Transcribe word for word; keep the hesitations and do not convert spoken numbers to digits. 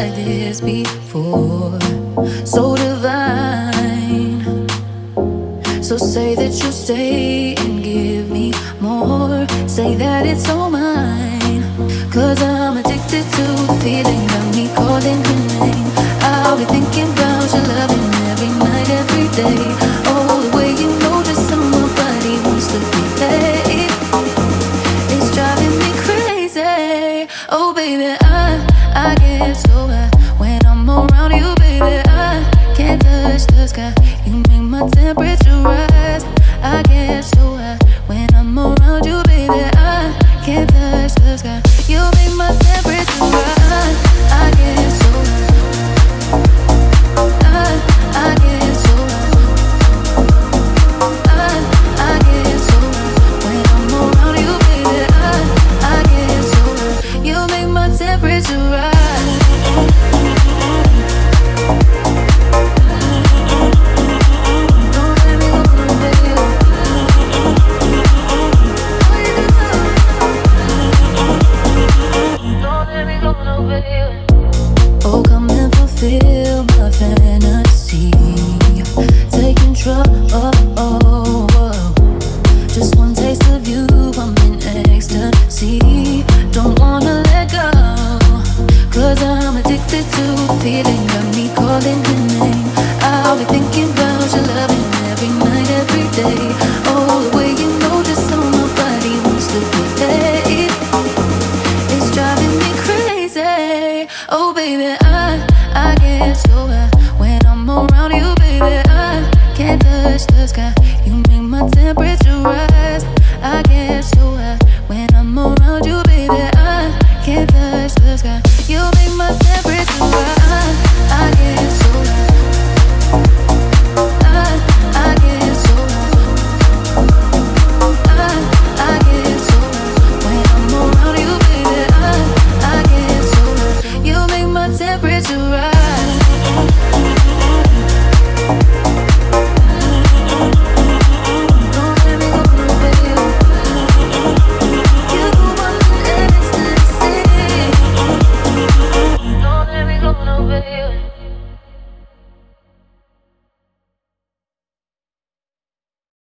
like this before. So divine. So say that you'll stay and give me more. Say that it's all mine. Cause I'm addicted to the feeling of me calling your name. I'll be thinking about your loving every night, every day. Oh, the way you know just how my body wants to be laid. It's driving me crazy. Oh baby, I, I get so high when I'm around you, baby. I can't touch the sky. You make my temperature rise. I get so high when I'm around you, baby. I can't touch the sky. You make my temperature rise. I get so high. I, I get so high. I, I get so high when I'm around you, baby. I, I get so high. You make my temperature rise. Oh, come and fulfill my fantasy. Take control. Just one taste of you, I'm in ecstasy. Don't wanna let go. Cause I'm addicted to the feeling of me calling your name. I'll be thinking about your loving every night, every day. Oh, the way you know just how my body wants to be laid. It's driving me crazy. Oh baby, I, I get so high when I'm around you, baby. I can't touch the sky. You make my temperature